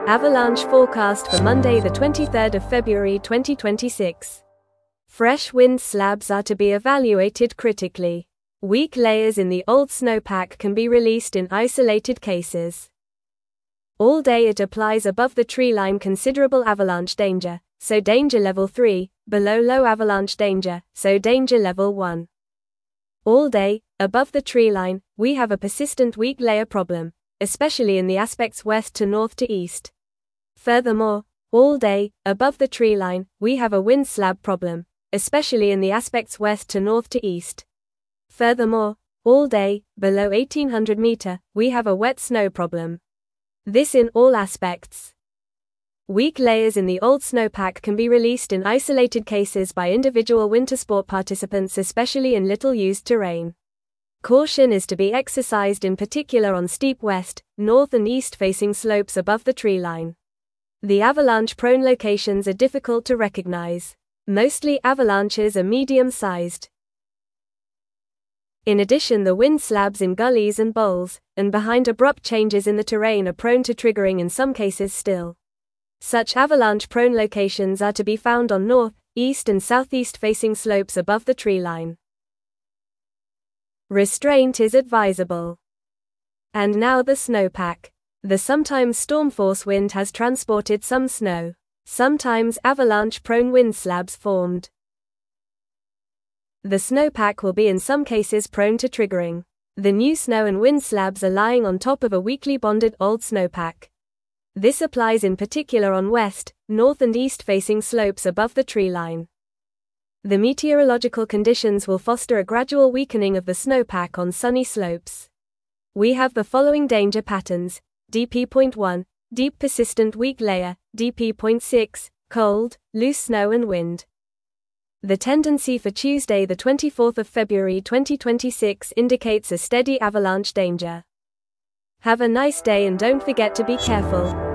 Avalanche forecast for Monday the 23rd of February 2026. Fresh wind slabs are to be evaluated critically. Weak layers in the old snowpack can be released in isolated cases. All day it applies above the tree line considerable avalanche danger, so danger level 3, below low avalanche danger, so danger level 1. All day, above the tree line, we have a persistent weak layer problem, especially in the aspects west to north to east. Furthermore, all day, above the tree line, we have a wind slab problem, especially in the aspects west to north to east. Furthermore, all day, below 1800 meter, we have a wet snow problem. This in all aspects. Weak layers in the old snowpack can be released in isolated cases by individual winter sport participants, especially in little used terrain. Caution is to be exercised in particular on steep west, north and east facing slopes above the tree line. The avalanche-prone locations are difficult to recognize. Mostly avalanches are medium-sized. In addition, the wind slabs in gullies and bowls, and behind abrupt changes in the terrain are prone to triggering in some cases still. Such avalanche-prone locations are to be found on north, east and southeast facing slopes above the tree line. Restraint is advisable. And now the snowpack. The sometimes storm-force wind has transported some snow. Sometimes avalanche-prone wind slabs formed. The snowpack will be in some cases prone to triggering. The new snow and wind slabs are lying on top of a weakly bonded old snowpack. This applies in particular on west, north and east facing slopes above the tree line. The meteorological conditions will foster a gradual weakening of the snowpack on sunny slopes. We have the following danger patterns: DP.1, deep persistent weak layer, DP.6, cold, loose snow and wind. The tendency for Tuesday the 24th of February 2026 indicates a steady avalanche danger. Have a nice day and don't forget to be careful.